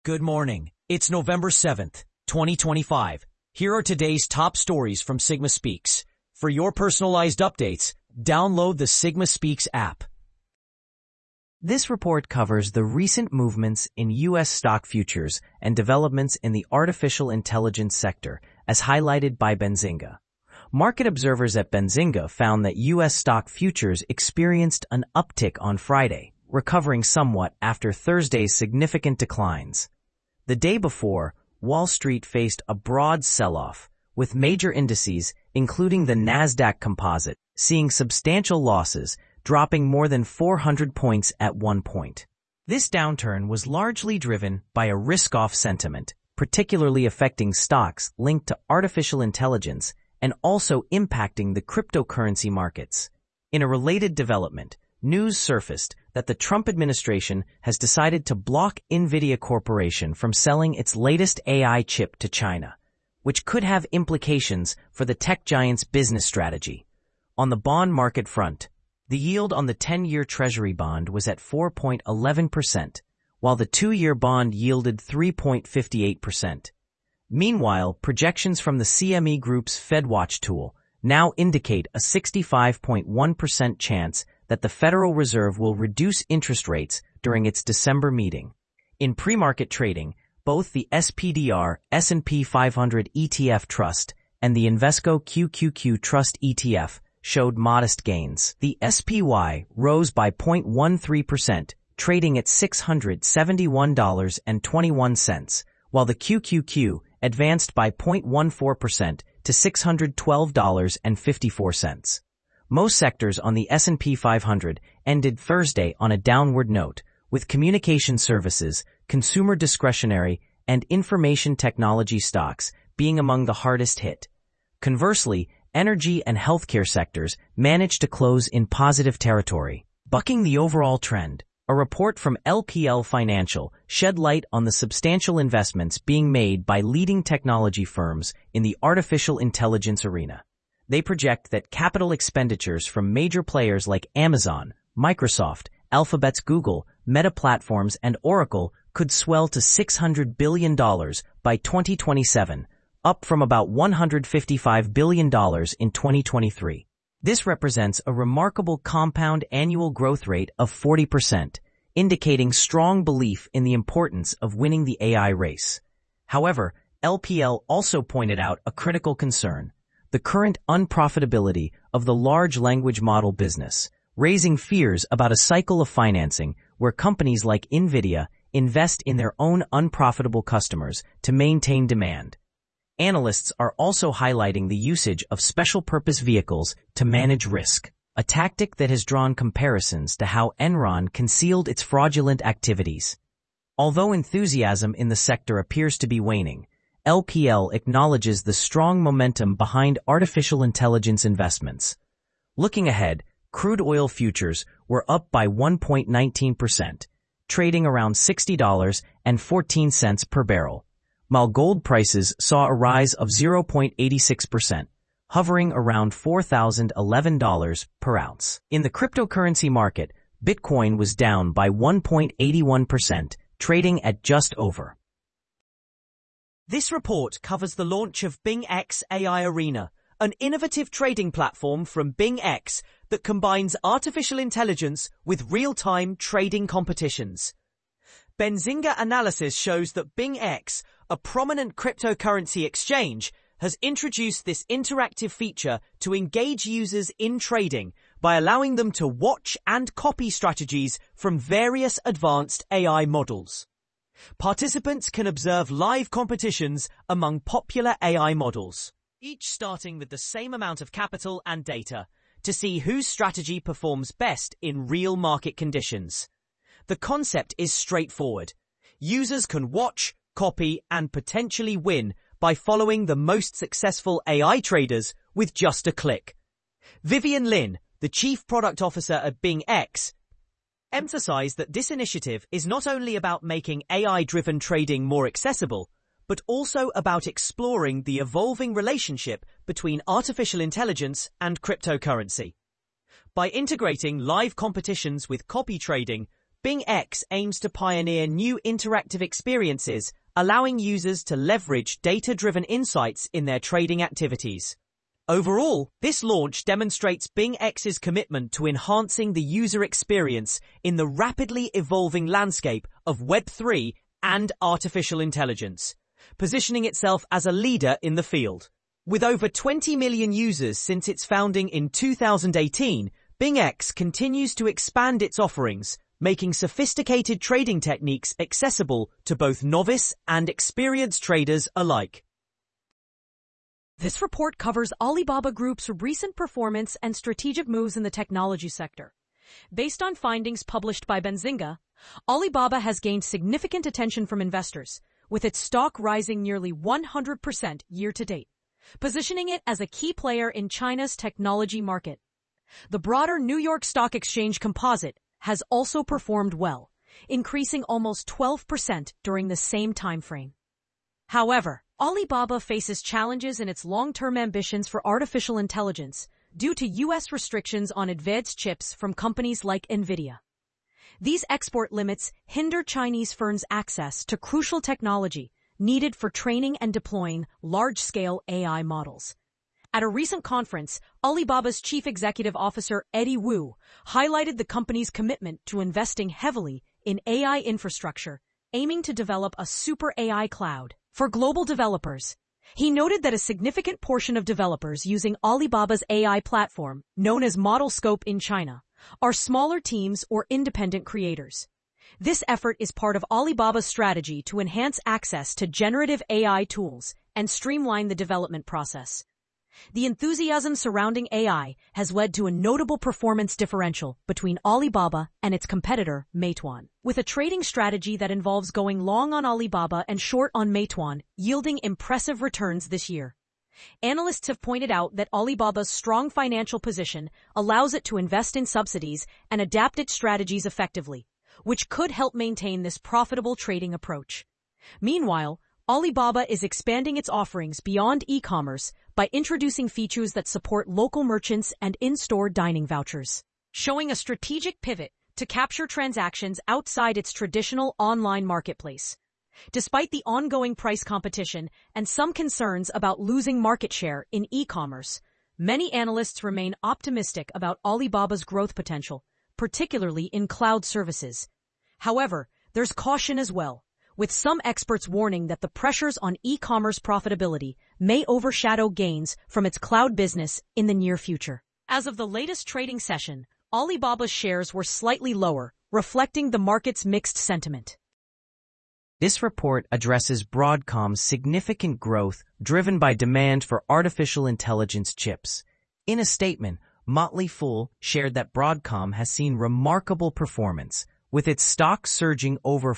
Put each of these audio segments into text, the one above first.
Good morning. It's November 7th, 2025. Here are today's top stories from Sigma Speaks. For your personalized updates, download the Sigma Speaks app. This report covers the recent movements in U.S. stock futures and developments in the artificial intelligence sector, as highlighted by Benzinga. Market observers at Benzinga found that U.S. stock futures experienced an uptick on Friday, recovering somewhat after Thursday's significant declines. The day before, Wall Street faced a broad sell-off, with major indices, including the Nasdaq Composite, seeing substantial losses, dropping more than 400 points at one point. This downturn was largely driven by a risk-off sentiment, particularly affecting stocks linked to artificial intelligence and also impacting the cryptocurrency markets. In a related development, news surfaced that the Trump administration has decided to block NVIDIA Corporation from selling its latest AI chip to China, which could have implications for the tech giant's business strategy. On the bond market front, the yield on the 10-year Treasury bond was at 4.11%, while the 2-year bond yielded 3.58%. Meanwhile, projections from the CME Group's FedWatch tool now indicate a 65.1% chance that the Federal Reserve will reduce interest rates during its December meeting. In pre-market trading, both the SPDR S&P 500 ETF Trust and the Invesco QQQ Trust ETF showed modest gains. The SPY rose by 0.13%, trading at $671.21, while the QQQ advanced by 0.14% to $612.54. Most sectors on the S&P 500 ended Thursday on a downward note, with communication services, consumer discretionary, and information technology stocks being among the hardest hit. Conversely, energy and healthcare sectors managed to close in positive territory. Bucking the overall trend, a report from LPL Financial shed light on the substantial investments being made by leading technology firms in the artificial intelligence arena. They project that capital expenditures from major players like Amazon, Microsoft, Alphabet's Google, Meta Platforms, and Oracle could swell to $600 billion by 2027, up from about $155 billion in 2023. This represents a remarkable compound annual growth rate of 40%, indicating strong belief in the importance of winning the AI race. However, LPL also pointed out a critical concern: the current unprofitability of the large language model business, raising fears about a cycle of financing where companies like NVIDIA invest in their own unprofitable customers to maintain demand. Analysts are also highlighting the usage of special-purpose vehicles to manage risk, a tactic that has drawn comparisons to how Enron concealed its fraudulent activities. Although enthusiasm in the sector appears to be waning, LPL acknowledges the strong momentum behind artificial intelligence investments. Looking ahead, crude oil futures were up by 1.19%, trading around $60.14 per barrel, while gold prices saw a rise of 0.86%, hovering around $4,011 per ounce. In the cryptocurrency market, Bitcoin was down by 1.81%, trading at just over. This report covers the launch of BingX AI Arena, an innovative trading platform from BingX that combines artificial intelligence with real-time trading competitions. Benzinga analysis shows that BingX, a prominent cryptocurrency exchange, has introduced this interactive feature to engage users in trading by allowing them to watch and copy strategies from various advanced AI models. Participants can observe live competitions among popular AI models, each starting with the same amount of capital and data, to see whose strategy performs best in real market conditions. The concept is straightforward. Users can watch, copy, and potentially win by following the most successful AI traders with just a click. Vivian Lin, the Chief Product Officer at BingX, emphasized that this initiative is not only about making AI-driven trading more accessible, but also about exploring the evolving relationship between artificial intelligence and cryptocurrency. By integrating live competitions with copy trading, Bing X aims to pioneer new interactive experiences, allowing users to leverage data-driven insights in their trading activities. Overall, this launch demonstrates Bing X's commitment to enhancing the user experience in the rapidly evolving landscape of Web3 and artificial intelligence, positioning itself as a leader in the field. With over 20 million users since its founding in 2018, Bing X continues to expand its offerings, making sophisticated trading techniques accessible to both novice and experienced traders alike. This report covers Alibaba Group's recent performance and strategic moves in the technology sector. Based on findings published by Benzinga, Alibaba has gained significant attention from investors, with its stock rising nearly 100% year-to-date, positioning it as a key player in China's technology market. The broader New York Stock Exchange Composite has also performed well, increasing almost 12% during the same time frame. However, Alibaba faces challenges in its long-term ambitions for artificial intelligence due to U.S. restrictions on advanced chips from companies like NVIDIA. These export limits hinder Chinese firms' access to crucial technology needed for training and deploying large-scale AI models. At a recent conference, Alibaba's Chief Executive Officer Eddie Wu highlighted the company's commitment to investing heavily in AI infrastructure, aiming to develop a super AI cloud for global developers. He noted that a significant portion of developers using Alibaba's AI platform, known as ModelScope in China, are smaller teams or independent creators. This effort is part of Alibaba's strategy to enhance access to generative AI tools and streamline the development process. The enthusiasm surrounding AI has led to a notable performance differential between Alibaba and its competitor, Meituan, with a trading strategy that involves going long on Alibaba and short on Meituan, yielding impressive returns this year. Analysts have pointed out that Alibaba's strong financial position allows it to invest in subsidies and adapt its strategies effectively, which could help maintain this profitable trading approach. Meanwhile, Alibaba is expanding its offerings beyond e-commerce by introducing features that support local merchants and in-store dining vouchers, showing a strategic pivot to capture transactions outside its traditional online marketplace. Despite the ongoing price competition and some concerns about losing market share in e-commerce, many analysts remain optimistic about Alibaba's growth potential, particularly in cloud services. However, there's caution as well, with some experts warning that the pressures on e-commerce profitability may overshadow gains from its cloud business in the near future. As of the latest trading session, Alibaba's shares were slightly lower, reflecting the market's mixed sentiment. This report addresses Broadcom's significant growth driven by demand for artificial intelligence chips. In a statement, Motley Fool shared that Broadcom has seen remarkable performance, with its stock surging over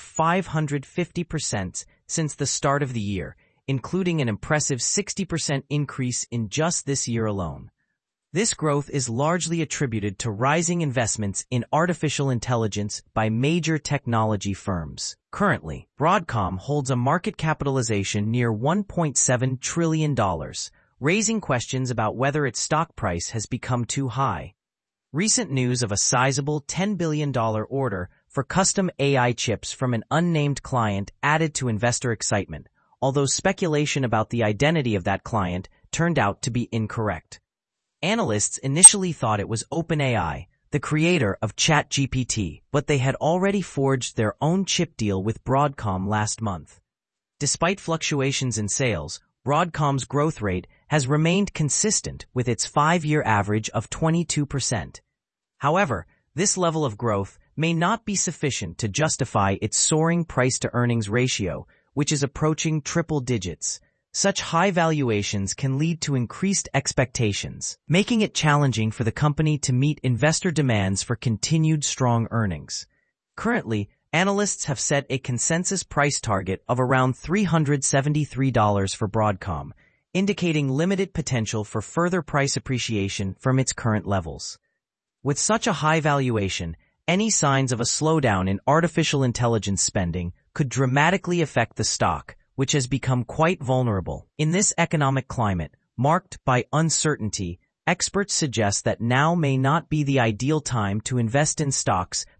550% since the start of the year, including an impressive 60% increase in just this year alone. This growth is largely attributed to rising investments in artificial intelligence by major technology firms. Currently, Broadcom holds a market capitalization near $1.7 trillion, raising questions about whether its stock price has become too high. Recent news of a sizable $10 billion order for custom AI chips from an unnamed client added to investor excitement, although speculation about the identity of that client turned out to be incorrect. Analysts initially thought it was OpenAI, the creator of ChatGPT, but they had already forged their own chip deal with Broadcom last month. Despite fluctuations in sales, Broadcom's growth rate has remained consistent with its 5-year average of 22%. However, this level of growth may not be sufficient to justify its soaring price-to-earnings ratio, which is approaching triple digits. Such high valuations can lead to increased expectations, making it challenging for the company to meet investor demands for continued strong earnings. Currently, analysts have set a consensus price target of around $373 for Broadcom, indicating limited potential for further price appreciation from its current levels. With such a high valuation, any signs of a slowdown in artificial intelligence spending could dramatically affect the stock, which has become quite vulnerable. In this economic climate, marked by uncertainty, experts suggest that now may not be the ideal time to invest in stocks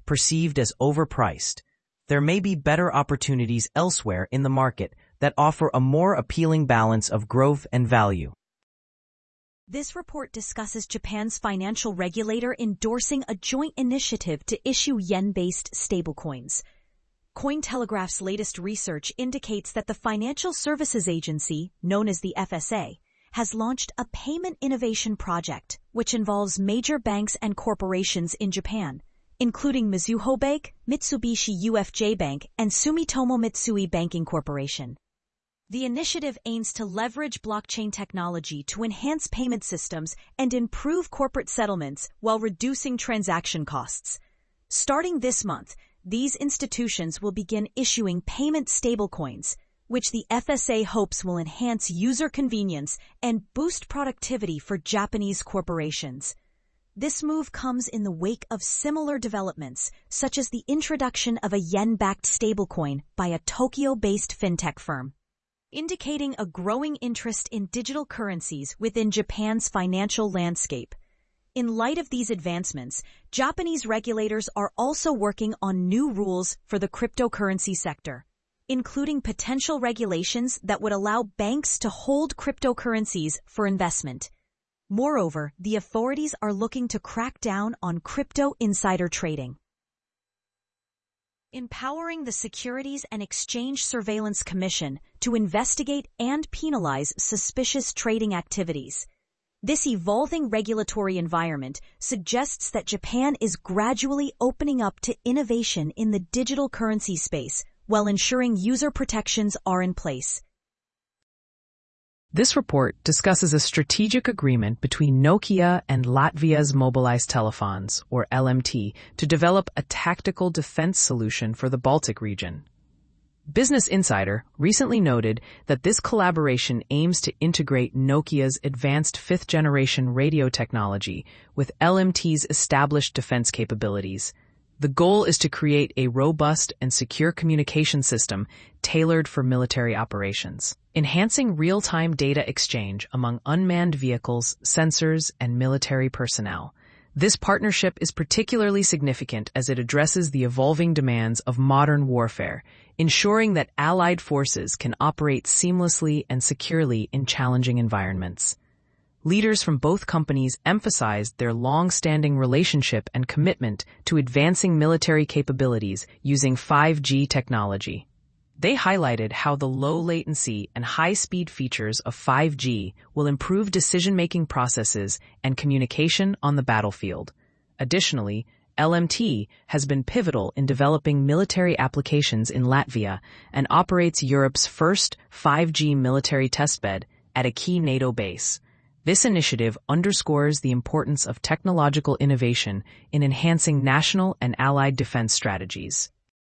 perceived as overpriced. There may be better opportunities elsewhere in the market that offer a more appealing balance of growth and value. This report discusses Japan's financial regulator endorsing a joint initiative to issue yen-based stablecoins. Cointelegraph's latest research indicates that the Financial Services Agency, known as the FSA, has launched a payment innovation project which involves major banks and corporations in Japan, including Mizuho Bank, Mitsubishi UFJ Bank, and Sumitomo Mitsui Banking Corporation. The initiative aims to leverage blockchain technology to enhance payment systems and improve corporate settlements while reducing transaction costs. Starting this month, these institutions will begin issuing payment stablecoins, which the FSA hopes will enhance user convenience and boost productivity for Japanese corporations. This move comes in the wake of similar developments, such as the introduction of a yen-backed stablecoin by a Tokyo-based fintech firm, indicating a growing interest in digital currencies within Japan's financial landscape. In light of these advancements, Japanese regulators are also working on new rules for the cryptocurrency sector, including potential regulations that would allow banks to hold cryptocurrencies for investment. Moreover, the authorities are looking to crack down on crypto insider trading. Empowering the Securities and Exchange Surveillance Commission to investigate and penalize suspicious trading activities. This evolving regulatory environment suggests that Japan is gradually opening up to innovation in the digital currency space while ensuring user protections are in place. This report discusses a strategic agreement between Nokia and Latvia's Mobilized Telefons, or LMT, to develop a tactical defense solution for the Baltic region. Business Insider recently noted that this collaboration aims to integrate Nokia's advanced fifth-generation radio technology with LMT's established defense capabilities. The goal is to create a robust and secure communication system tailored for military operations, enhancing real-time data exchange among unmanned vehicles, sensors, and military personnel. This partnership is particularly significant as it addresses the evolving demands of modern warfare, ensuring that allied forces can operate seamlessly and securely in challenging environments. Leaders from both companies emphasized their long-standing relationship and commitment to advancing military capabilities using 5G technology. They highlighted how the low latency and high-speed features of 5G will improve decision-making processes and communication on the battlefield. Additionally, LMT has been pivotal in developing military applications in Latvia and operates Europe's first 5G military testbed at a key NATO base. This initiative underscores the importance of technological innovation in enhancing national and allied defense strategies.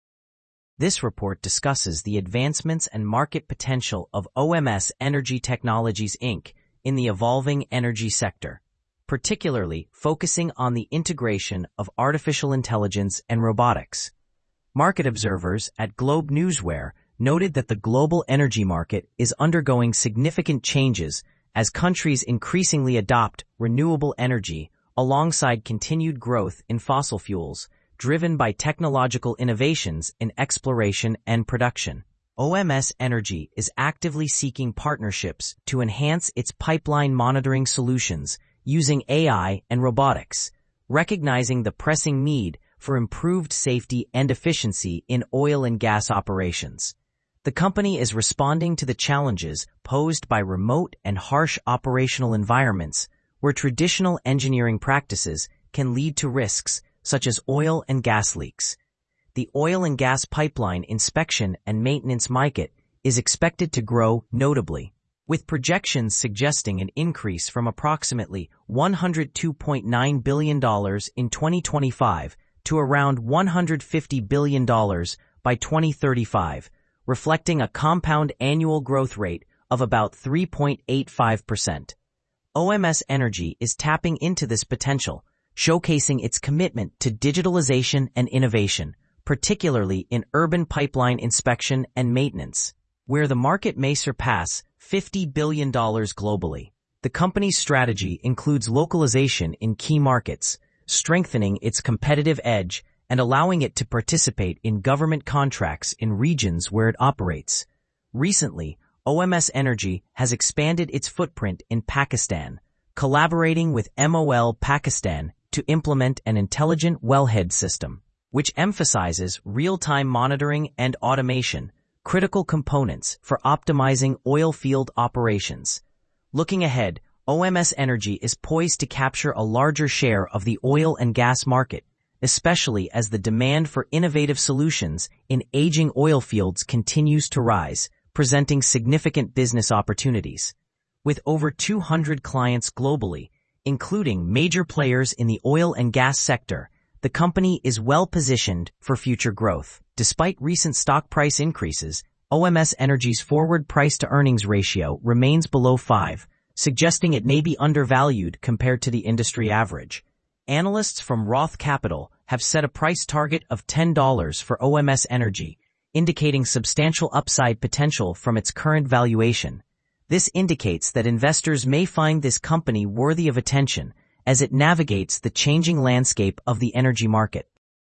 This report discusses the advancements and market potential of OMS Energy Technologies Inc. in the evolving energy sector, particularly focusing on the integration of artificial intelligence and robotics. Market observers at Globe Newsware noted that the global energy market is undergoing significant changes as countries increasingly adopt renewable energy alongside continued growth in fossil fuels, driven by technological innovations in exploration and production. OMS Energy is actively seeking partnerships to enhance its pipeline monitoring solutions using AI and robotics, recognizing the pressing need for improved safety and efficiency in oil and gas operations. The company is responding to the challenges posed by remote and harsh operational environments where traditional engineering practices can lead to risks such as oil and gas leaks. The oil and gas pipeline inspection and maintenance market is expected to grow notably, with projections suggesting an increase from approximately $102.9 billion in 2025 to around $150 billion by 2035, reflecting a compound annual growth rate of about 3.85%. OMS Energy is tapping into this potential, showcasing its commitment to digitalization and innovation, particularly in urban pipeline inspection and maintenance, where the market may surpass $50 billion globally. The company's strategy includes localization in key markets, strengthening its competitive edge, and allowing it to participate in government contracts in regions where it operates. Recently, OMS Energy has expanded its footprint in Pakistan, collaborating with MOL Pakistan to implement an intelligent wellhead system, which emphasizes real-time monitoring and automation, critical components for optimizing oil field operations. Looking ahead, OMS Energy is poised to capture a larger share of the oil and gas market, especially as the demand for innovative solutions in aging oil fields continues to rise, presenting significant business opportunities. With over 200 clients globally, including major players in the oil and gas sector, the company is well-positioned for future growth. Despite recent stock price increases, OMS Energy's forward price-to-earnings ratio remains below 5, suggesting it may be undervalued compared to the industry average. Analysts from Roth Capital have set a price target of $10 for OMS Energy, indicating substantial upside potential from its current valuation. This indicates that investors may find this company worthy of attention as it navigates the changing landscape of the energy market.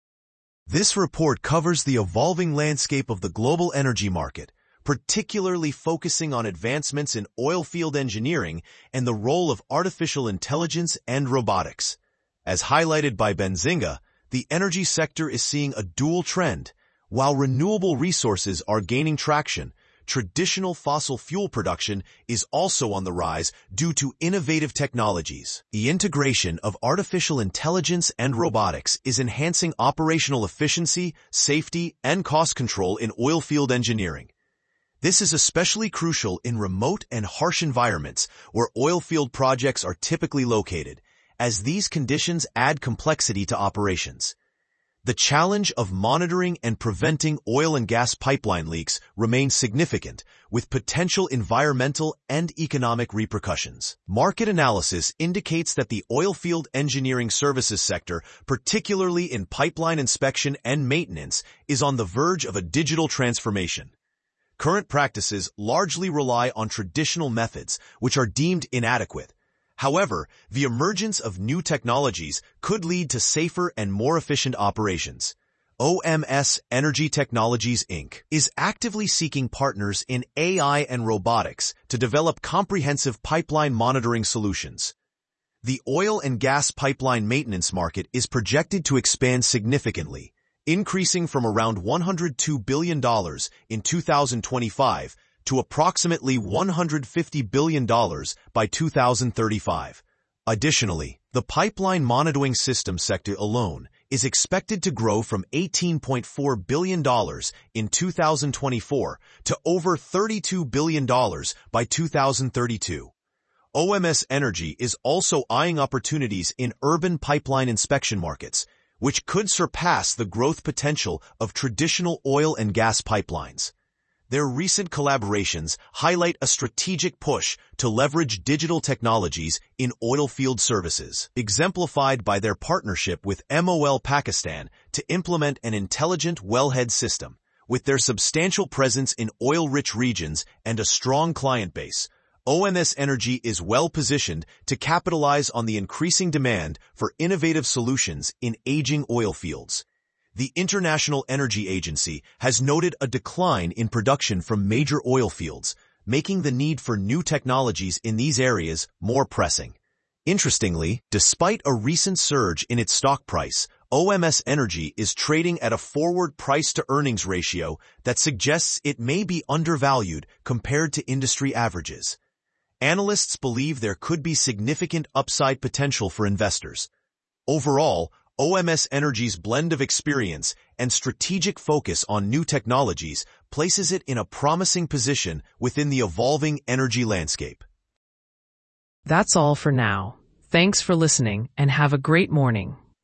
This report covers the evolving landscape of the global energy market, particularly focusing on advancements in oilfield engineering and the role of artificial intelligence and robotics. As highlighted by Benzinga, the energy sector is seeing a dual trend. While renewable resources are gaining traction, traditional fossil fuel production is also on the rise due to innovative technologies. The integration of artificial intelligence and robotics is enhancing operational efficiency, safety, and cost control in oilfield engineering. This is especially crucial in remote and harsh environments where oilfield projects are typically located, as these conditions add complexity to operations. The challenge of monitoring and preventing oil and gas pipeline leaks remains significant, with potential environmental and economic repercussions. Market analysis indicates that the oilfield engineering services sector, particularly in pipeline inspection and maintenance, is on the verge of a digital transformation. Current practices largely rely on traditional methods, which are deemed inadequate. However, the emergence of new technologies could lead to safer and more efficient operations. OMS Energy Technologies, Inc. is actively seeking partners in AI and robotics to develop comprehensive pipeline monitoring solutions. The oil and gas pipeline maintenance market is projected to expand significantly, increasing from around $102 billion in 2025 to approximately $150 billion by 2035. Additionally, the pipeline monitoring system sector alone is expected to grow from $18.4 billion in 2024 to over $32 billion by 2032. OMS Energy is also eyeing opportunities in urban pipeline inspection markets, which could surpass the growth potential of traditional oil and gas pipelines. Their recent collaborations highlight a strategic push to leverage digital technologies in oilfield services, exemplified by their partnership with MOL Pakistan to implement an intelligent wellhead system. With their substantial presence in oil-rich regions and a strong client base, OMS Energy is well-positioned to capitalize on the increasing demand for innovative solutions in aging oil fields. The International Energy Agency has noted a decline in production from major oil fields, making the need for new technologies in these areas more pressing. Interestingly, despite a recent surge in its stock price, OMS Energy is trading at a forward price-to-earnings ratio that suggests it may be undervalued compared to industry averages. Analysts believe there could be significant upside potential for investors. Overall, OMS Energy's blend of experience and strategic focus on new technologies places it in a promising position within the evolving energy landscape. That's all for now. Thanks for listening and have a great morning.